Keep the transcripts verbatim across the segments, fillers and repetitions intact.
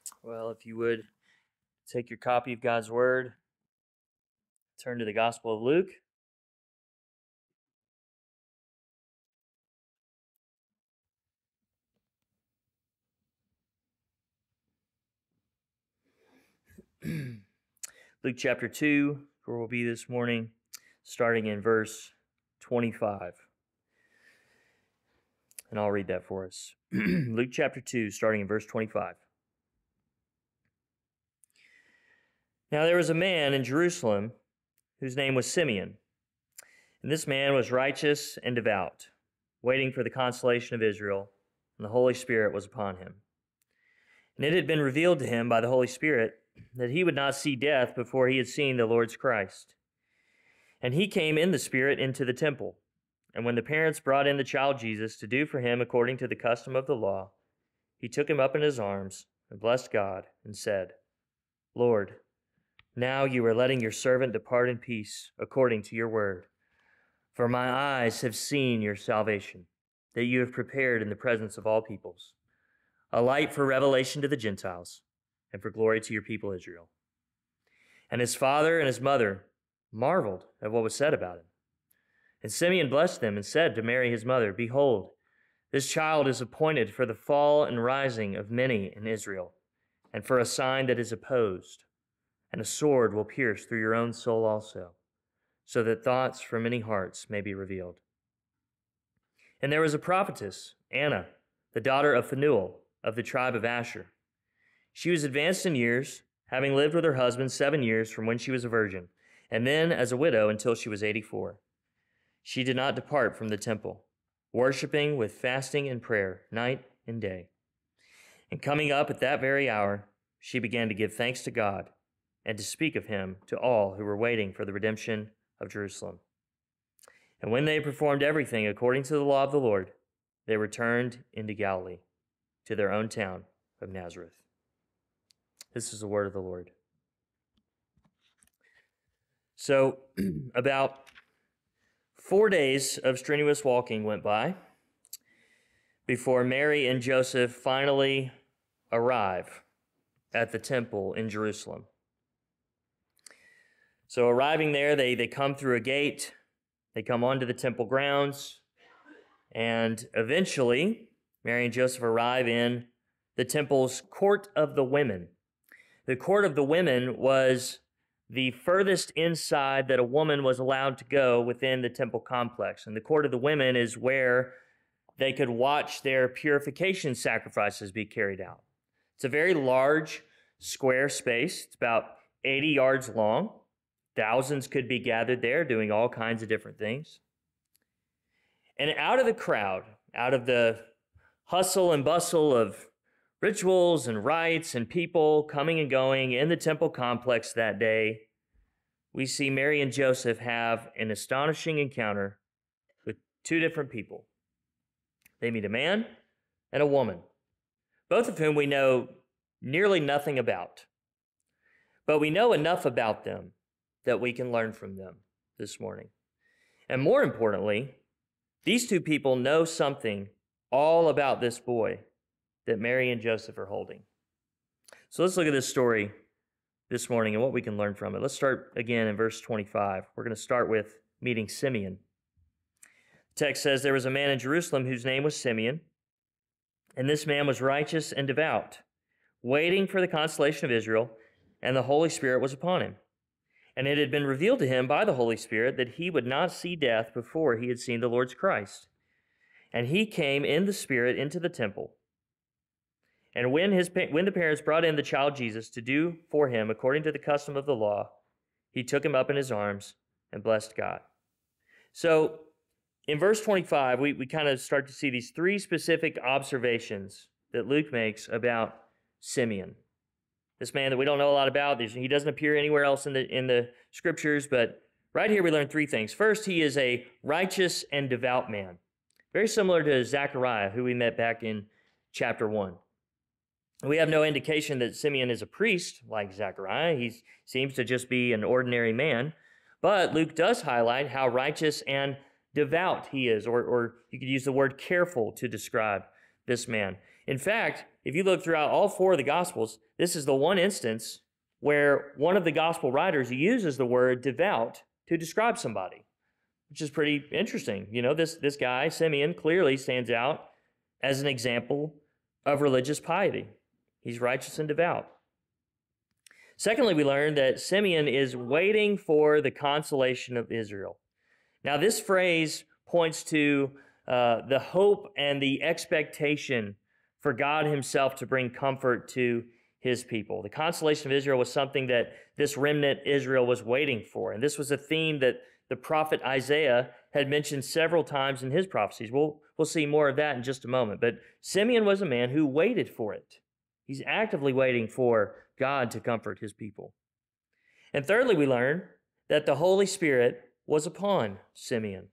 Well, if you would take your copy of God's Word, turn to the Gospel of Luke. Luke chapter two, where we'll be this morning, starting in verse twenty-five. And I'll read that for us. Luke chapter two, starting in verse twenty-five. Now there was a man in Jerusalem whose name was Simeon. And this man was righteous and devout, waiting for the consolation of Israel, and the Holy Spirit was upon him. And it had been revealed to him by the Holy Spirit that he would not see death before he had seen the Lord's Christ. And he came in the Spirit into the temple. And when the parents brought in the child Jesus to do for him according to the custom of the law, he took him up in his arms and blessed God and said, Lord, now you are letting your servant depart in peace according to your word. For my eyes have seen your salvation, that you have prepared in the presence of all peoples, a light for revelation to the Gentiles, and for glory to your people Israel. And his father and his mother marveled at what was said about him. And Simeon blessed them and said to Mary his mother, Behold, this child is appointed for the fall and rising of many in Israel, and for a sign that is opposed, and a sword will pierce through your own soul also, so that thoughts from many hearts may be revealed. And there was a prophetess, Anna, the daughter of Phanuel, of the tribe of Asher. She was advanced in years, having lived with her husband seven years from when she was a virgin, and then as a widow until she was eighty-four. She did not depart from the temple, worshiping with fasting and prayer night and day. And coming up at that very hour, she began to give thanks to God and to speak of him to all who were waiting for the redemption of Jerusalem. And when they had performed everything according to the law of the Lord, they returned into Galilee, to their own town of Nazareth. This is the word of the Lord. So, about four days of strenuous walking went by before Mary and Joseph finally arrive at the temple in Jerusalem. So arriving there, they, they come through a gate, they come onto the temple grounds, and eventually, Mary and Joseph arrive in the temple's court of the women. The court of the women was the furthest inside that a woman was allowed to go within the temple complex. And the court of the women is where they could watch their purification sacrifices be carried out. It's a very large square space. It's about eighty yards long. Thousands could be gathered there doing all kinds of different things. And out of the crowd, out of the hustle and bustle of rituals and rites and people coming and going in the temple complex that day, we see Mary and Joseph have an astonishing encounter with two different people. They meet a man and a woman, both of whom we know nearly nothing about. But we know enough about them that we can learn from them this morning. And more importantly, these two people know something all about this boy that Mary and Joseph are holding. So let's look at this story this morning and what we can learn from it. Let's start again in verse twenty-five. We're going to start with meeting Simeon. The text says, there was a man in Jerusalem whose name was Simeon, and this man was righteous and devout, waiting for the consolation of Israel, and the Holy Spirit was upon him. And it had been revealed to him by the Holy Spirit that he would not see death before he had seen the Lord's Christ. And he came in the Spirit into the temple. And when his when the parents brought in the child Jesus to do for him according to the custom of the law, he took him up in his arms and blessed God. So in verse twenty-five, we, we kind of start to see these three specific observations that Luke makes about Simeon. This man that we don't know a lot about, he doesn't appear anywhere else in the in the scriptures, but right here we learn three things. First, he is a righteous and devout man, very similar to Zechariah, who we met back in chapter one. We have no indication that Simeon is a priest like Zechariah. He seems to just be an ordinary man, but Luke does highlight how righteous and devout he is, or, or you could use the word careful to describe this man. In fact, if you look throughout all four of the Gospels, this is the one instance where one of the Gospel writers uses the word devout to describe somebody, which is pretty interesting. You know, this, this guy, Simeon, clearly stands out as an example of religious piety. He's righteous and devout. Secondly, we learn that Simeon is waiting for the consolation of Israel. Now, this phrase points to uh, the hope and the expectation for God himself to bring comfort to his people. The consolation of Israel was something that this remnant Israel was waiting for. And this was a theme that the prophet Isaiah had mentioned several times in his prophecies. We'll, we'll see more of that in just a moment. But Simeon was a man who waited for it. He's actively waiting for God to comfort his people. And thirdly, we learn that the Holy Spirit was upon Simeon.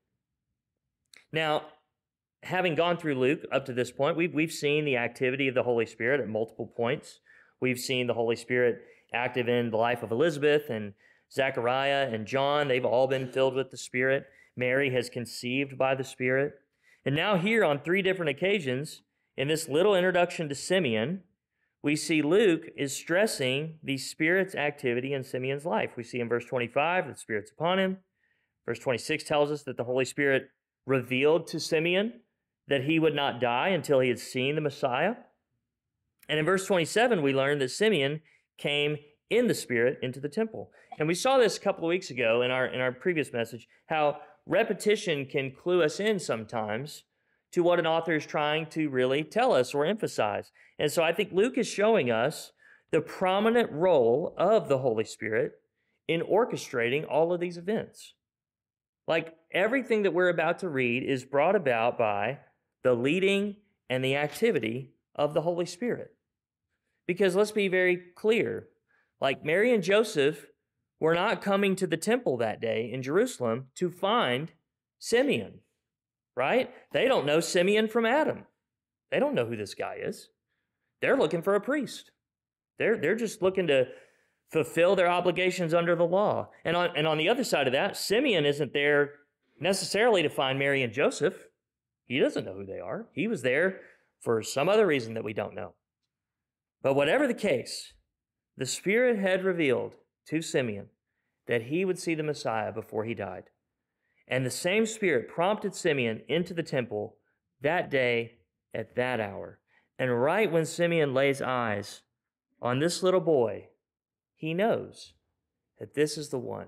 Now, having gone through Luke up to this point, we've, we've seen the activity of the Holy Spirit at multiple points. We've seen the Holy Spirit active in the life of Elizabeth and Zechariah and John. They've all been filled with the Spirit. Mary has conceived by the Spirit. And now here on three different occasions, in this little introduction to Simeon, we see Luke is stressing the Spirit's activity in Simeon's life. We see in verse twenty-five, the Spirit's upon him. Verse twenty-six tells us that the Holy Spirit revealed to Simeon that he would not die until he had seen the Messiah. And in verse twenty-seven, we learn that Simeon came in the Spirit into the temple. And we saw this a couple of weeks ago in our, in our previous message, how repetition can clue us in sometimes to what an author is trying to really tell us or emphasize. And so I think Luke is showing us the prominent role of the Holy Spirit in orchestrating all of these events. Like everything that we're about to read is brought about by the leading and the activity of the Holy Spirit. Because let's be very clear, like Mary and Joseph were not coming to the temple that day in Jerusalem to find Simeon, right? They don't know Simeon from Adam. They don't know who this guy is. They're looking for a priest. They're, they're just looking to fulfill their obligations under the law. And on, and on the other side of that, Simeon isn't there necessarily to find Mary and Joseph. He doesn't know who they are. He was there for some other reason that we don't know. But whatever the case, the Spirit had revealed to Simeon that he would see the Messiah before he died. And the same Spirit prompted Simeon into the temple that day at that hour. And right when Simeon lays eyes on this little boy, he knows that this is the one.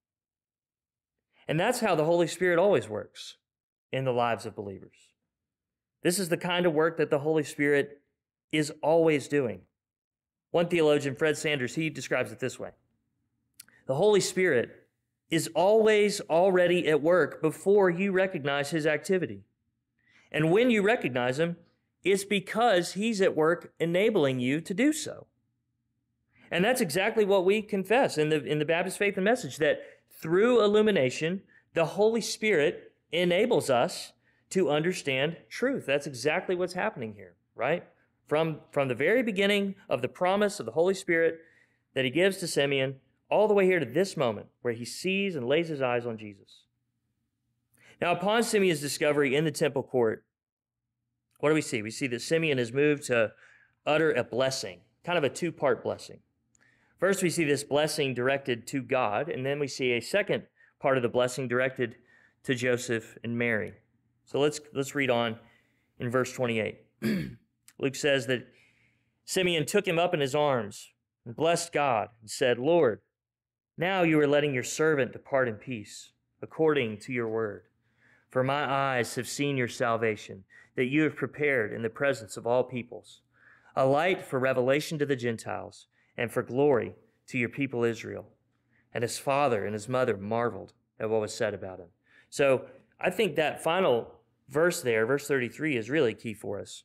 And that's how the Holy Spirit always works in the lives of believers. This is the kind of work that the Holy Spirit is always doing. One theologian, Fred Sanders, he describes it this way. The Holy Spirit is always already at work before you recognize his activity. And when you recognize him, it's because he's at work enabling you to do so. And that's exactly what we confess in the, in the Baptist Faith and Message, that through illumination, the Holy Spirit enables us to understand truth. That's exactly what's happening here, right? From, from the very beginning of the promise of the Holy Spirit that he gives to Simeon, all the way here to this moment where he sees and lays his eyes on Jesus. Now, upon Simeon's discovery in the temple court, what do we see? We see that Simeon is moved to utter a blessing, kind of a two-part blessing. First, we see this blessing directed to God, and then we see a second part of the blessing directed to Joseph and Mary. So let's, let's read on in verse twenty-eight. Luke says that Simeon took him up in his arms and blessed God and said, Lord, now you are letting your servant depart in peace, according to your word. For my eyes have seen your salvation, that you have prepared in the presence of all peoples, a light for revelation to the Gentiles, and for glory to your people Israel. And his father and his mother marveled at what was said about him. So I think that final verse there, verse thirty-three, is really key for us.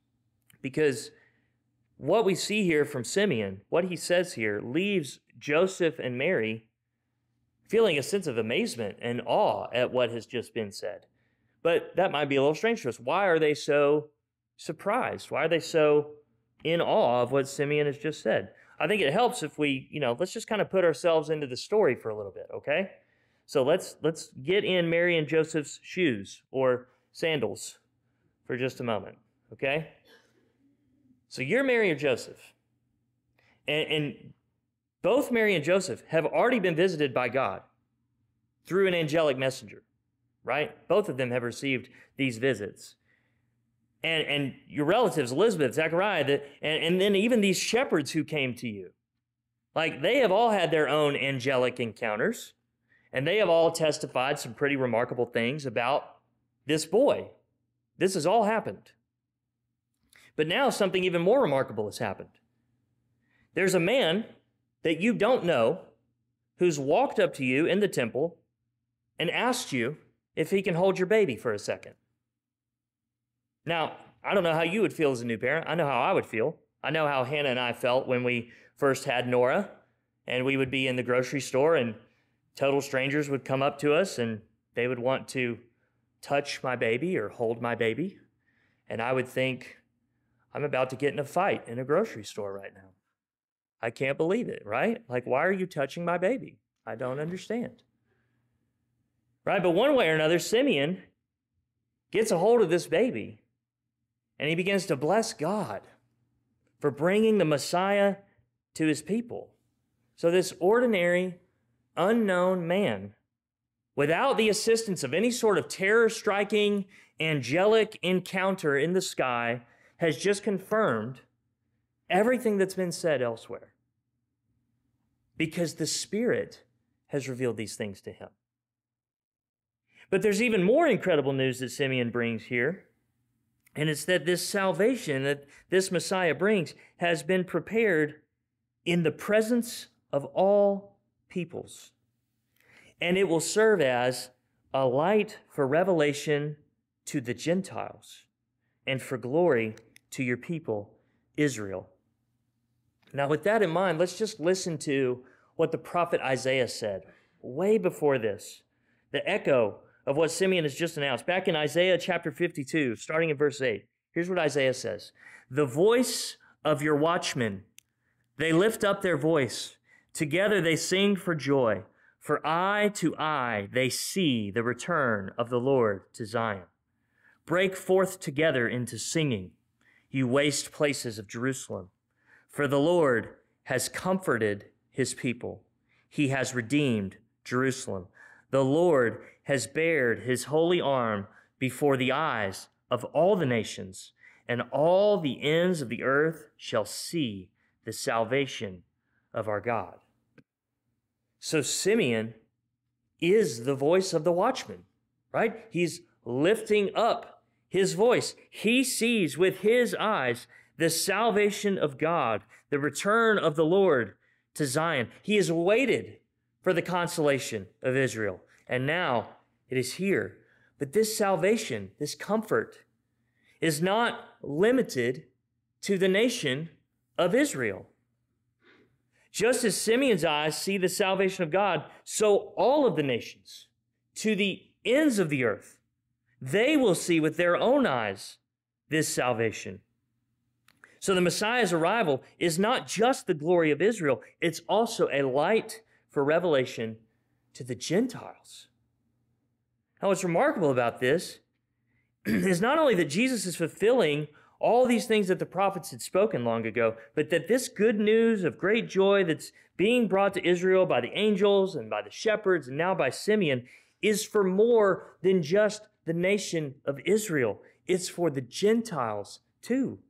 Because what we see here from Simeon, what he says here, leaves Joseph and Mary feeling a sense of amazement and awe at what has just been said. But that might be a little strange to us. Why are they so surprised? Why are they so in awe of what Simeon has just said? I think it helps if we, you know, let's just kind of put ourselves into the story for a little bit, okay? So let's let's get in Mary and Joseph's shoes or sandals for just a moment, okay? So you're Mary and Joseph. And, and both Mary and Joseph have already been visited by God through an angelic messenger, right? Both of them have received these visits. And, and your relatives, Elizabeth, Zechariah, the, and, and then even these shepherds who came to you, like they have all had their own angelic encounters, and they have all testified some pretty remarkable things about this boy. This has all happened. But now something even more remarkable has happened. There's a man that you don't know who's walked up to you in the temple and asked you if he can hold your baby for a second. Now, I don't know how you would feel as a new parent. I know how I would feel. I know how Hannah and I felt when we first had Nora, and we would be in the grocery store and total strangers would come up to us and they would want to touch my baby or hold my baby. And I would think, I'm about to get in a fight in a grocery store right now. I can't believe it, right? Like, why are you touching my baby? I don't understand. Right? But one way or another, Simeon gets a hold of this baby and he begins to bless God for bringing the Messiah to his people. So this ordinary, unknown man, without the assistance of any sort of terror-striking, angelic encounter in the sky, has just confirmed everything that's been said elsewhere. Because the Spirit has revealed these things to him. But there's even more incredible news that Simeon brings here. And it's that this salvation that this Messiah brings has been prepared in the presence of all peoples. And it will serve as a light for revelation to the Gentiles and for glory to your people, Israel. Now, with that in mind, let's just listen to what the prophet Isaiah said way before this, the echo of what Simeon has just announced. Back in Isaiah chapter fifty-two, starting in verse eight, here's what Isaiah says. The voice of your watchmen, they lift up their voice. Together they sing for joy. For eye to eye they see the return of the Lord to Zion. Break forth together into singing, you waste places of Jerusalem. For the Lord has comforted his people. He has redeemed Jerusalem. The Lord has bared his holy arm before the eyes of all the nations, and all the ends of the earth shall see the salvation of our God. So Simeon is the voice of the watchman, right? He's lifting up his voice. He sees with his eyes the salvation of God, the return of the Lord to Zion. He has waited for the consolation of Israel, and now it is here. But this salvation, this comfort, is not limited to the nation of Israel. Just as Simeon's eyes see the salvation of God, so all of the nations, to the ends of the earth, they will see with their own eyes this salvation. So the Messiah's arrival is not just the glory of Israel, it's also a light for revelation to the Gentiles. Now, what's remarkable about this is not only that Jesus is fulfilling all these things that the prophets had spoken long ago, but that this good news of great joy that's being brought to Israel by the angels and by the shepherds and now by Simeon is for more than just the nation of Israel. It's for the Gentiles too.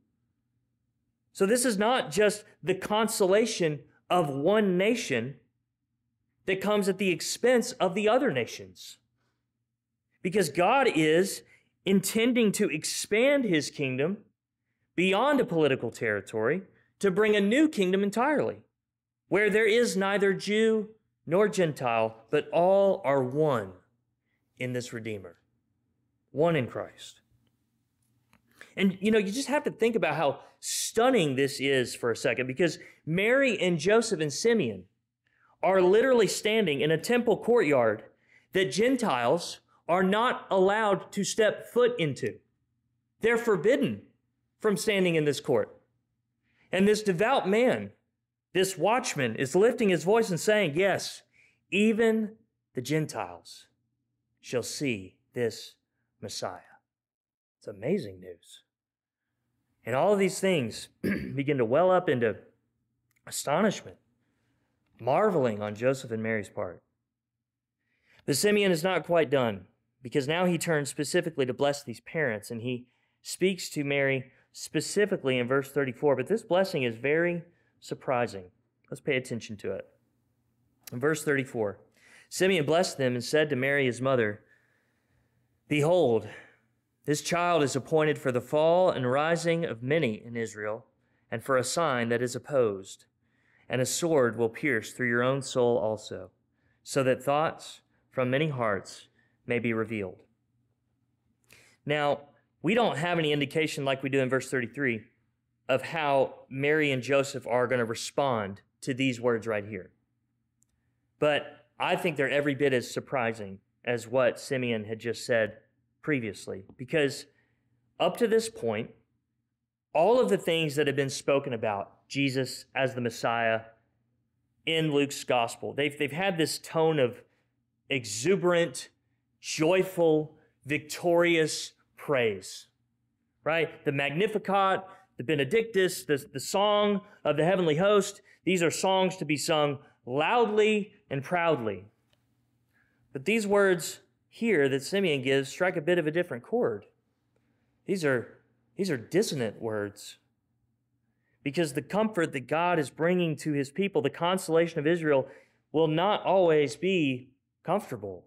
So this is not just the consolation of one nation that comes at the expense of the other nations. Because God is intending to expand his kingdom beyond a political territory to bring a new kingdom entirely, where there is neither Jew nor Gentile, but all are one in this Redeemer, one in Christ. And, you know, you just have to think about how stunning this is for a second, because Mary and Joseph and Simeon are literally standing in a temple courtyard that Gentiles are not allowed to step foot into. They're forbidden from standing in this court. And this devout man, this watchman, is lifting his voice and saying, yes, even the Gentiles shall see this Messiah. It's amazing news. And all of these things begin to well up into astonishment, marveling on Joseph and Mary's part. But Simeon is not quite done, because now he turns specifically to bless these parents, and he speaks to Mary specifically in verse thirty-four. But this blessing is very surprising. Let's pay attention to it. In verse thirty-four, Simeon blessed them and said to Mary his mother, "Behold, this child is appointed for the fall and rising of many in Israel, and for a sign that is opposed. And a sword will pierce through your own soul also, so that thoughts from many hearts may be revealed." Now, we don't have any indication like we do in verse thirty-three of how Mary and Joseph are going to respond to these words right here. But I think they're every bit as surprising as what Simeon had just said previously, because up to this point, all of the things that have been spoken about Jesus as the Messiah in Luke's gospel, they've, they've had this tone of exuberant, joyful, victorious praise, right? The Magnificat, the Benedictus, the, the song of the heavenly host, these are songs to be sung loudly and proudly. But these words here that Simeon gives strike a bit of a different chord. These are, these are dissonant words, because the comfort that God is bringing to his people, the consolation of Israel, will not always be comfortable.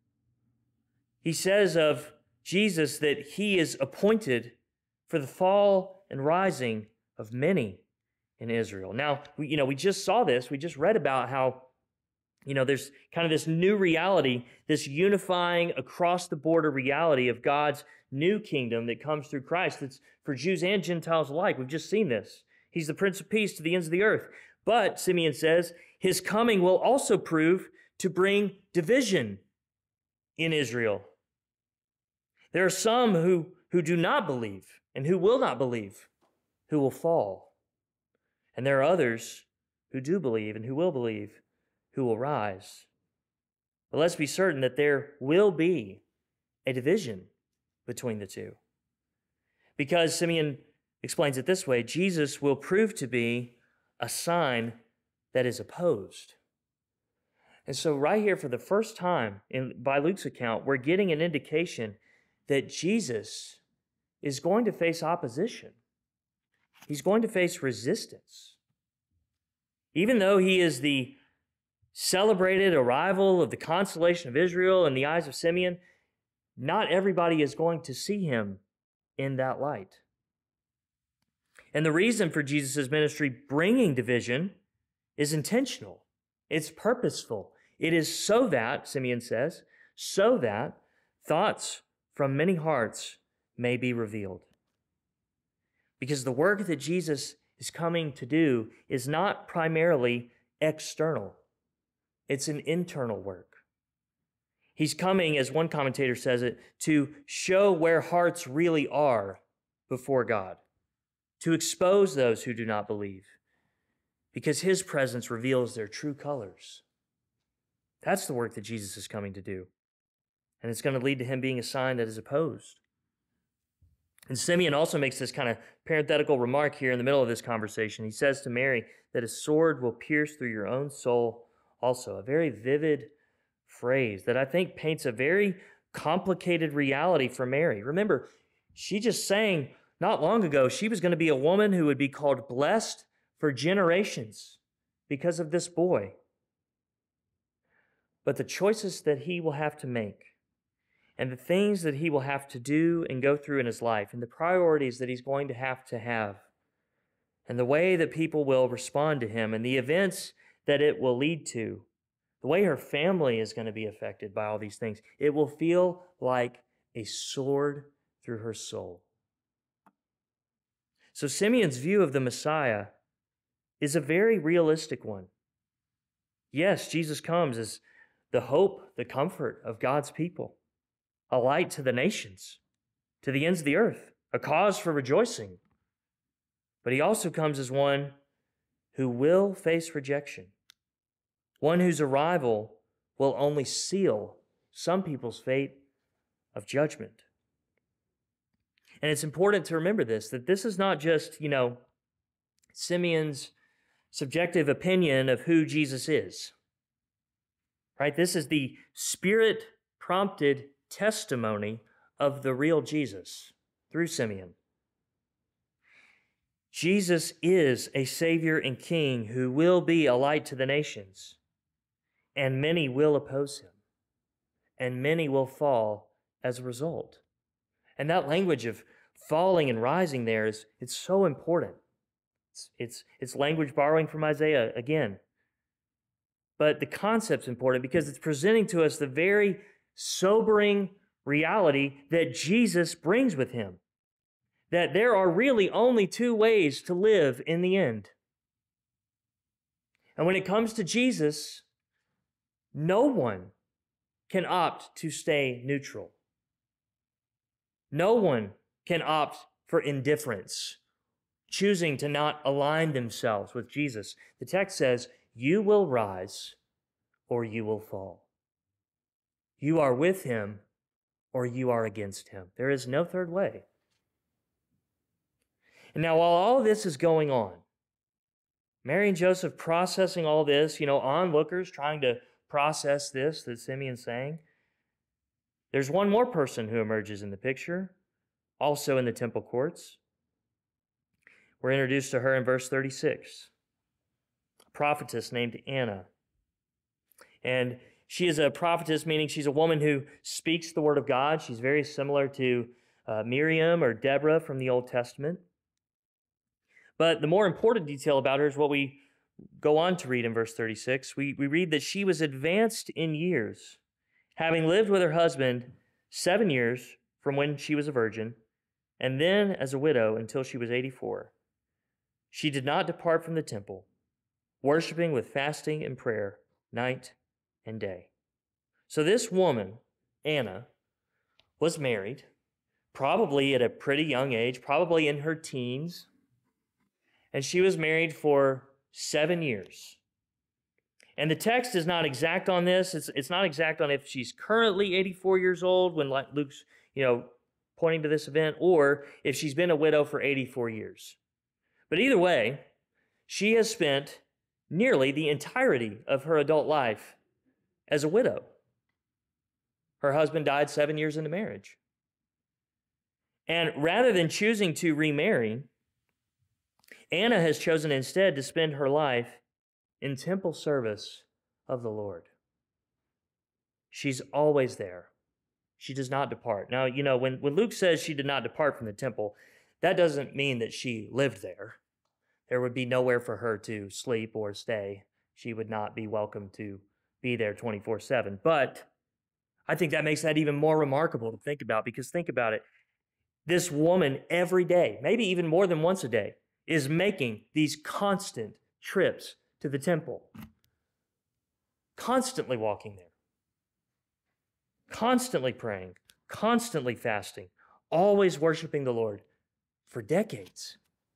He says of Jesus that he is appointed for the fall and rising of many in Israel. Now, we, you know, we just saw this. We just read about how, you know, there's kind of this new reality, this unifying across the border reality of God's new kingdom that comes through Christ. That's for Jews and Gentiles alike. We've just seen this. He's the Prince of Peace to the ends of the earth. But, Simeon says, his coming will also prove to bring division in Israel. There are some who, who do not believe and who will not believe, who will fall. And there are others who do believe and who will believe, who will rise. But let's be certain that there will be a division between the two. Because Simeon explains it this way, Jesus will prove to be a sign that is opposed. And so right here, for the first time in, by Luke's account, we're getting an indication that Jesus is going to face opposition. He's going to face resistance. Even though he is the celebrated arrival of the consolation of Israel in the eyes of Simeon, not everybody is going to see him in that light. And the reason for Jesus' ministry bringing division is intentional. It's purposeful. It is so that, Simeon says, so that thoughts from many hearts may be revealed. Because the work that Jesus is coming to do is not primarily external. It's an internal work. He's coming, as one commentator says it, to show where hearts really are before God, to expose those who do not believe, because his presence reveals their true colors. That's the work that Jesus is coming to do. And it's going to lead to him being a sign that is opposed. And Simeon also makes this kind of parenthetical remark here in the middle of this conversation. He says to Mary that a sword will pierce through your own soul also. A very vivid phrase that I think paints a very complicated reality for Mary. Remember, she just sang not long ago she was going to be a woman who would be called blessed for generations because of this boy. But the choices that he will have to make, and the things that he will have to do and go through in his life, and the priorities that he's going to have to have, and the way that people will respond to him, and the events that it will lead to, the way her family is going to be affected by all these things, it will feel like a sword through her soul. So Simeon's view of the Messiah is a very realistic one. Yes, Jesus comes as the hope, the comfort of God's people, a light to the nations, to the ends of the earth, a cause for rejoicing. But he also comes as one who will face rejection, one whose arrival will only seal some people's fate of judgment. And it's important to remember this, that this is not just, you know, Simeon's subjective opinion of who Jesus is, right? This is the Spirit-prompted testimony of the real Jesus through Simeon. Jesus is a Savior and King who will be a light to the nations, and many will oppose him, and many will fall as a result. And that language of falling and rising there is it's so important. It's, it's, it's language borrowing from Isaiah again. But the concept's important because it's presenting to us the very sobering reality that Jesus brings with him. That there are really only two ways to live in the end. And when it comes to Jesus, no one can opt to stay neutral. No one can opt for indifference, choosing to not align themselves with Jesus. The text says, you will rise or you will fall. You are with him or you are against him. There is no third way. And now, while all this is going on, Mary and Joseph processing all this, you know, onlookers trying to process this that Simeon's saying, there's one more person who emerges in the picture, also in the temple courts. We're introduced to her in verse thirty-six, a prophetess named Anna. And she is a prophetess, meaning she's a woman who speaks the word of God. She's very similar to uh, Miriam or Deborah from the Old Testament. But the more important detail about her is what we go on to read in verse thirty-six. We, we read that she was advanced in years, having lived with her husband seven years from when she was a virgin, and then as a widow until she was eighty-four. She did not depart from the temple, worshiping with fasting and prayer night and day. So this woman, Anna, was married, probably at a pretty young age, probably in her teens, and she was married for seven years. And the text is not exact on this. It's, it's not exact on if she's currently eighty-four years old when Luke's, you know, pointing to this event, or if she's been a widow for eighty-four years. But either way, she has spent nearly the entirety of her adult life as a widow. Her husband died seven years into marriage. And rather than choosing to remarry, Anna has chosen instead to spend her life in temple service of the Lord. She's always there. She does not depart. Now, you know, when, when Luke says she did not depart from the temple, that doesn't mean that she lived there. There would be nowhere for her to sleep or stay. She would not be welcome to be there twenty-four seven. But I think that makes that even more remarkable to think about, because think about it. This woman every day, maybe even more than once a day, is making these constant trips to the temple, constantly walking there, constantly praying, constantly fasting, always worshiping the Lord for decades.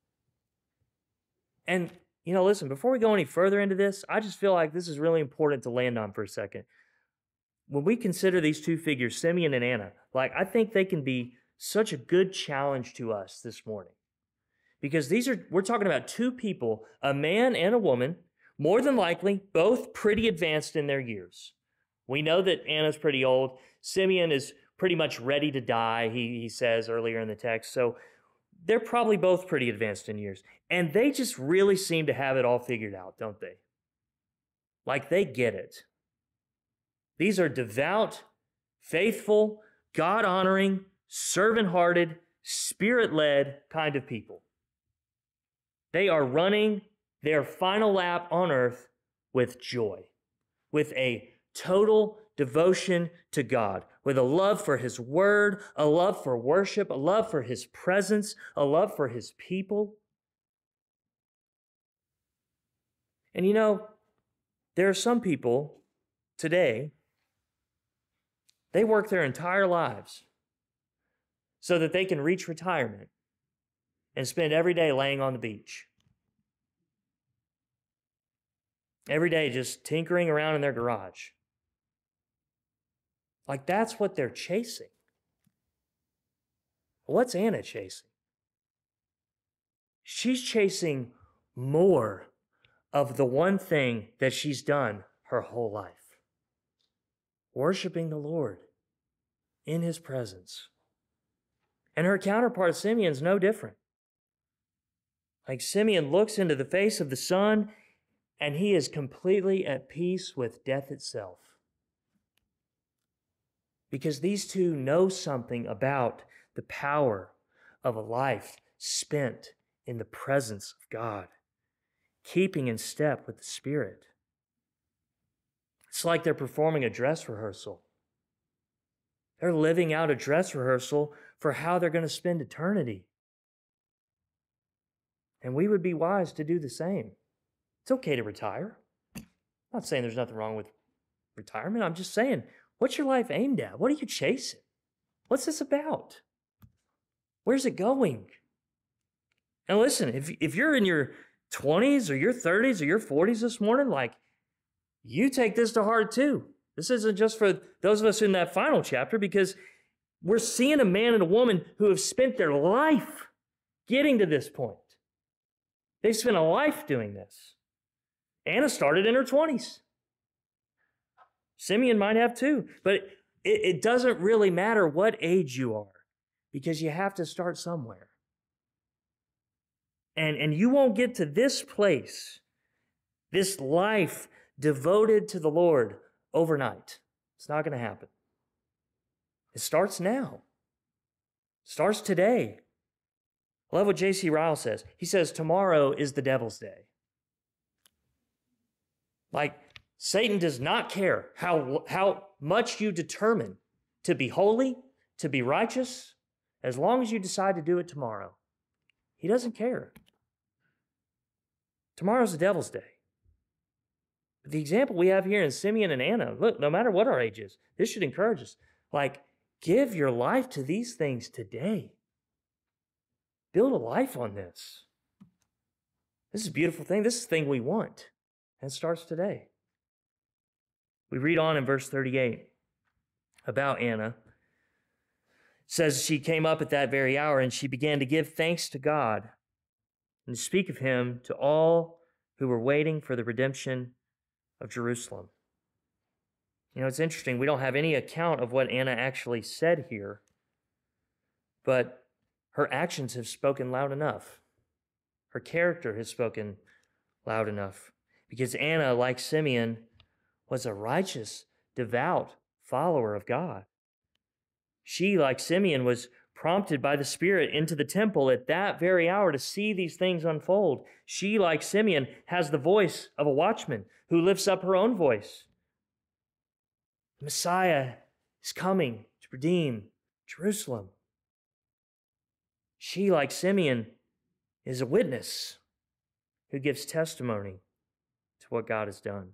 And, you know, listen, before we go any further into this, I just feel like this is really important to land on for a second. When we consider these two figures, Simeon and Anna, like, I think they can be such a good challenge to us this morning. Because these are, we're talking about two people, a man and a woman, more than likely both pretty advanced in their years. We know that Anna's pretty old. Simeon is pretty much ready to die, he, he says earlier in the text. So they're probably both pretty advanced in years. And they just really seem to have it all figured out, don't they? Like they get it. These are devout, faithful, God-honoring, servant-hearted, Spirit-led kind of people. They are running their final lap on earth with joy, with a total devotion to God, with a love for His Word, a love for worship, a love for His presence, a love for His people. And you know, there are some people today, they work their entire lives so that they can reach retirement and spend every day laying on the beach. Every day just tinkering around in their garage. Like that's what they're chasing. What's Anna chasing? She's chasing more of the one thing that she's done her whole life. Worshiping the Lord in his presence. And her counterpart, Simeon's no different. Like Simeon looks into the face of the Son, and he is completely at peace with death itself. Because these two know something about the power of a life spent in the presence of God, keeping in step with the Spirit. It's like they're performing a dress rehearsal. They're living out a dress rehearsal for how they're going to spend eternity. And we would be wise to do the same. It's okay to retire. I'm not saying there's nothing wrong with retirement. I'm just saying, what's your life aimed at? What are you chasing? What's this about? Where's it going? And listen, if, if you're in your twenties or your thirties or your forties this morning, like, you take this to heart too. This isn't just for those of us in that final chapter, because we're seeing a man and a woman who have spent their life getting to this point. They've spent a life doing this. Anna started in her twenties. Simeon might have too, but it, it doesn't really matter what age you are, because you have to start somewhere. And, and you won't get to this place, this life devoted to the Lord, overnight. It's not going to happen. It starts now. It starts today. I love what J C Ryle says. He says, tomorrow is the devil's day. Like, Satan does not care how, how much you determine to be holy, to be righteous, as long as you decide to do it tomorrow. He doesn't care. Tomorrow's the devil's day. But the example we have here in Simeon and Anna, look, no matter what our age is, this should encourage us. Like, give your life to these things today. Build a life on this. This is a beautiful thing. This is the thing we want. And it starts today. We read on in verse thirty-eight about Anna. It says she came up at that very hour and she began to give thanks to God and to speak of him to all who were waiting for the redemption of Jerusalem. You know, it's interesting. We don't have any account of what Anna actually said here, but her actions have spoken loud enough. Her character has spoken loud enough, because Anna, like Simeon, was a righteous, devout follower of God. She, like Simeon, was prompted by the Spirit into the temple at that very hour to see these things unfold. She, like Simeon, has the voice of a watchman who lifts up her own voice. The Messiah is coming to redeem Jerusalem. She, like Simeon, is a witness who gives testimony to what God has done.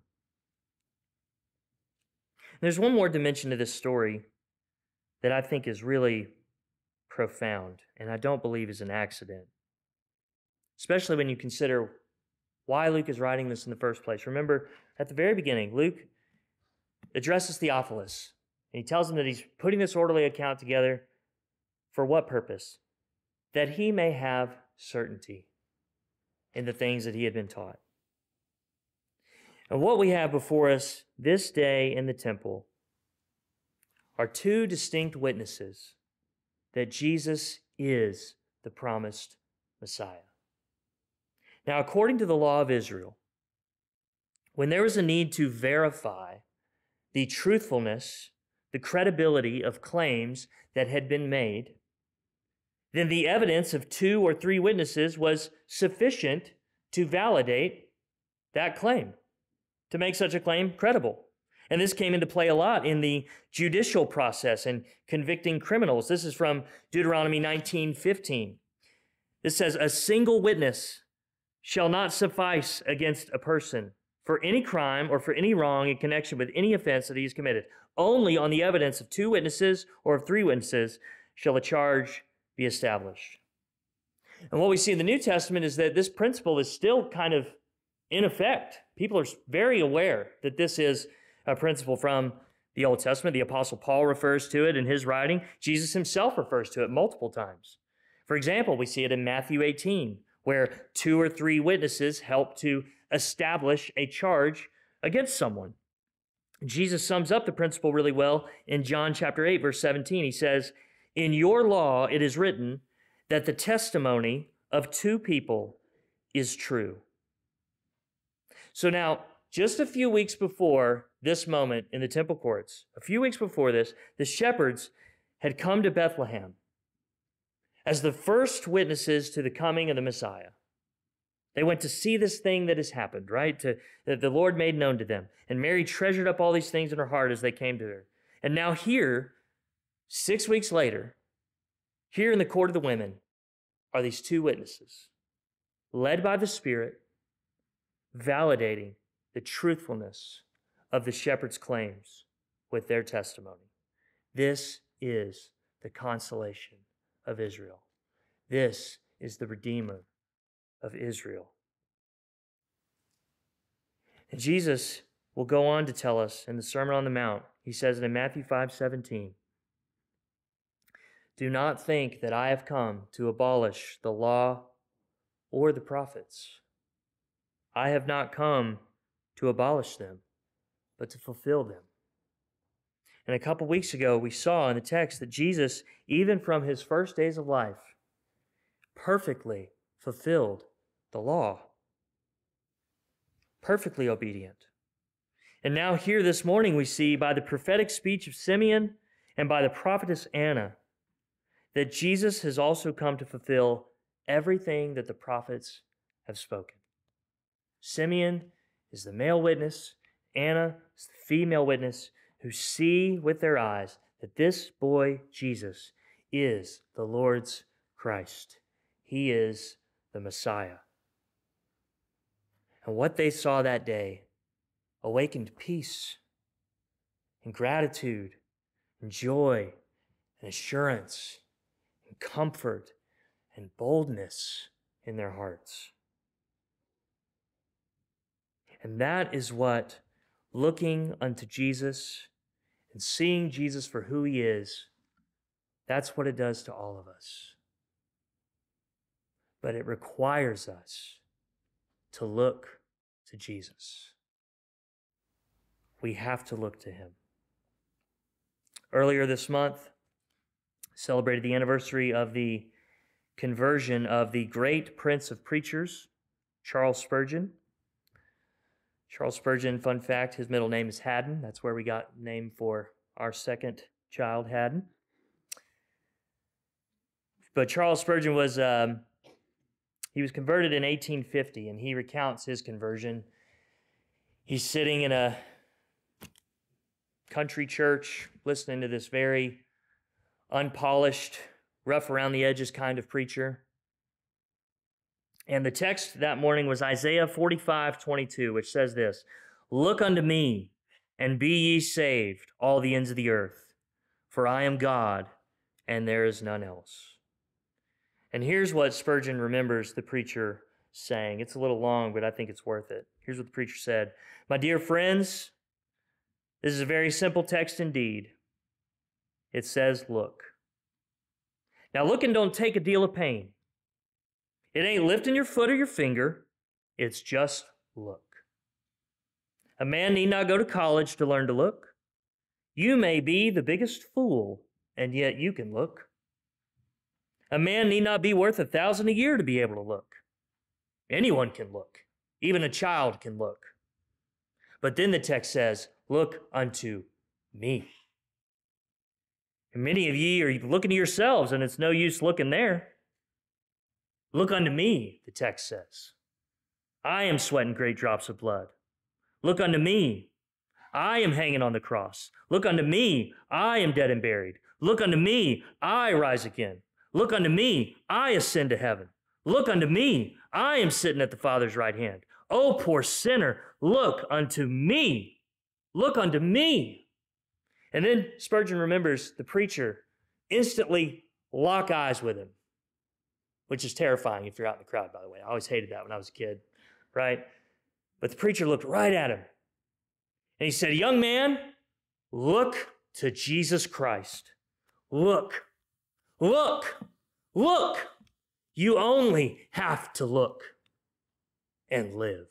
There's one more dimension to this story that I think is really profound, and I don't believe is an accident, especially when you consider why Luke is writing this in the first place. Remember, at the very beginning, Luke addresses Theophilus, and he tells him that he's putting this orderly account together for what purpose? That he may have certainty in the things that he had been taught. And what we have before us this day in the temple are two distinct witnesses that Jesus is the promised Messiah. Now, according to the law of Israel, when there was a need to verify the truthfulness, the credibility of claims that had been made, then the evidence of two or three witnesses was sufficient to validate that claim, to make such a claim credible. And this came into play a lot in the judicial process and convicting criminals. This is from Deuteronomy nineteen fifteen. This says, "A single witness shall not suffice against a person for any crime or for any wrong in connection with any offense that he has committed. Only on the evidence of two witnesses or of three witnesses shall a charge be established." And what we see in the New Testament is that this principle is still kind of in effect. People are very aware that this is a principle from the Old Testament. The Apostle Paul refers to it in his writing. Jesus himself refers to it multiple times. For example, we see it in Matthew eighteen, where two or three witnesses help to establish a charge against someone. Jesus sums up the principle really well in John chapter eight, verse seventeen. He says, "In your law it is written that the testimony of two people is true." So now, just a few weeks before this moment in the temple courts, a few weeks before this, the shepherds had come to Bethlehem as the first witnesses to the coming of the Messiah. They went to see this thing that has happened, right? To, that the Lord made known to them. And Mary treasured up all these things in her heart as they came to her. And now here, six weeks later, here in the court of the women, are these two witnesses, led by the Spirit, validating the truthfulness of the shepherds' claims with their testimony. This is the consolation of Israel. This is the Redeemer of Israel. And Jesus will go on to tell us in the Sermon on the Mount, he says it in Matthew five seventeen, "Do not think that I have come to abolish the law or the prophets. I have not come to abolish them, but to fulfill them." And a couple weeks ago, we saw in the text that Jesus, even from his first days of life, perfectly fulfilled the law. Perfectly obedient. And now here this morning we see by the prophetic speech of Simeon and by the prophetess Anna that Jesus has also come to fulfill everything that the prophets have spoken. Simeon is the male witness, Anna is the female witness, who see with their eyes that this boy, Jesus, is the Lord's Christ. He is the Messiah. And what they saw that day awakened peace and gratitude and joy and assurance and comfort and boldness in their hearts. And that is what looking unto Jesus and seeing Jesus for who he is, that's what it does to all of us. But it requires us to look to Jesus. We have to look to him. Earlier this month, celebrated the anniversary of the conversion of the great prince of preachers, Charles Spurgeon. Charles Spurgeon, fun fact, his middle name is Haddon. That's where we got the name for our second child, Haddon. But Charles Spurgeon was, um, he was converted in eighteen fifty, and he recounts his conversion. He's sitting in a country church listening to this very unpolished, rough around the edges kind of preacher. And the text that morning was Isaiah forty-five twenty-two, which says this, "Look unto me, and be ye saved, all the ends of the earth, for I am God, and there is none else." And here's what Spurgeon remembers the preacher saying. It's a little long, but I think it's worth it. Here's what the preacher said. "My dear friends, this is a very simple text indeed. It says, look. Now looking don't take a deal of pain. It ain't lifting your foot or your finger. It's just look. A man need not go to college to learn to look. You may be the biggest fool, and yet you can look. A man need not be worth a thousand a year to be able to look. Anyone can look. Even a child can look. But then the text says, look unto me. And many of ye are looking to yourselves, and it's no use looking there. Look unto me, the text says. I am sweating great drops of blood. Look unto me. I am hanging on the cross. Look unto me. I am dead and buried. Look unto me. I rise again. Look unto me. I ascend to heaven. Look unto me. I am sitting at the Father's right hand. O poor sinner, look unto me. Look unto me. And then Spurgeon remembers the preacher instantly lock eyes with him, which is terrifying if you're out in the crowd, by the way. I always hated that when I was a kid, right? But the preacher looked right at him. And he said, young man, Look to Jesus Christ. Look, look, look. You only have to look and live.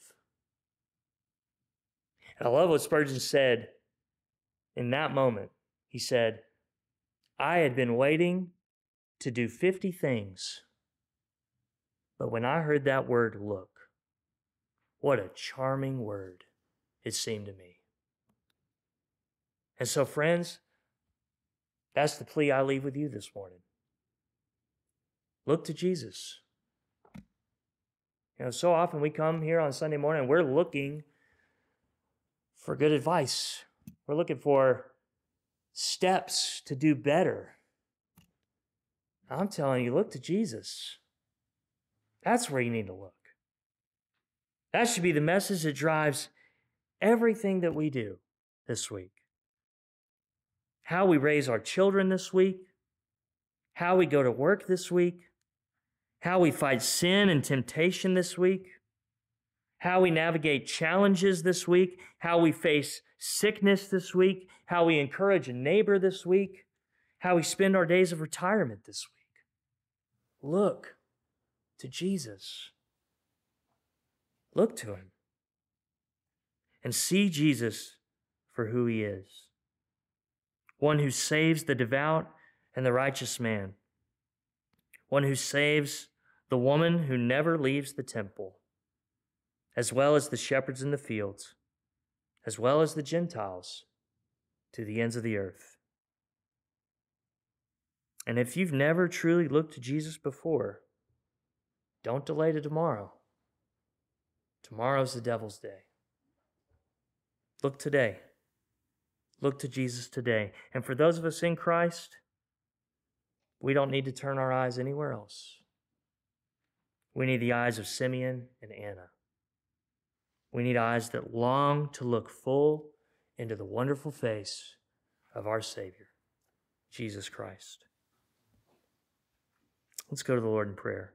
And I love what Spurgeon said in that moment. He said, I had been waiting to do fifty things, but when I heard that word look, what a charming word it seemed to me. And so, friends, that's the plea I leave with you this morning. Look to Jesus. You know, so often we come here on Sunday morning and we're looking for good advice. We're looking for steps to do better. I'm telling you, look to Jesus. That's where you need to look. That should be the message that drives everything that we do this week. How we raise our children this week, how we go to work this week, how we fight sin and temptation this week, how we navigate challenges this week, how we face sickness this week, how we encourage a neighbor this week, how we spend our days of retirement this week. Look to Jesus. Look to him and see Jesus for who he is. One who saves the devout and the righteous man. One who saves the woman who never leaves the temple, as well as the shepherds in the fields, as well as the Gentiles to the ends of the earth. And if you've never truly looked to Jesus before, don't delay to tomorrow. Tomorrow's the devil's day. Look today. Look to Jesus today. And for those of us in Christ, we don't need to turn our eyes anywhere else. We need the eyes of Simeon and Anna. We need eyes that long to look full into the wonderful face of our Savior, Jesus Christ. Let's go to the Lord in prayer.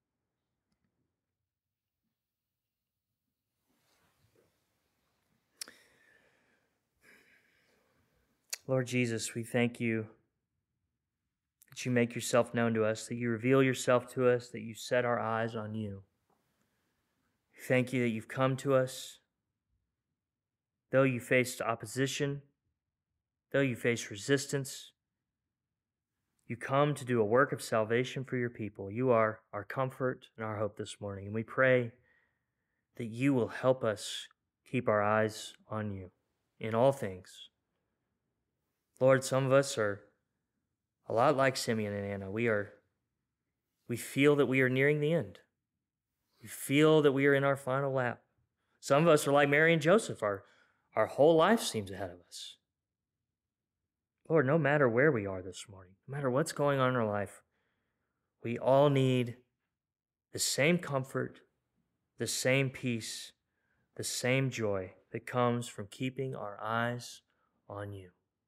Lord Jesus, we thank you that you make yourself known to us, that you reveal yourself to us, that you set our eyes on you. Thank you that you've come to us. Though you faced opposition, though you faced resistance, you come to do a work of salvation for your people. You are our comfort and our hope this morning. And we pray that you will help us keep our eyes on you in all things. Lord, some of us are a lot like Simeon and Anna. We are, we feel that we are nearing the end. We feel that we are in our final lap. Some of us are like Mary and Joseph. Our, our whole life seems ahead of us. Lord, no matter where we are this morning, no matter what's going on in our life, we all need the same comfort, the same peace, the same joy that comes from keeping our eyes on you.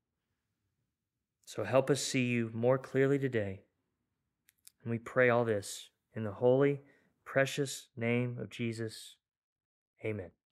So help us see you more clearly today. And we pray all this in the holy, precious name of Jesus. Amen.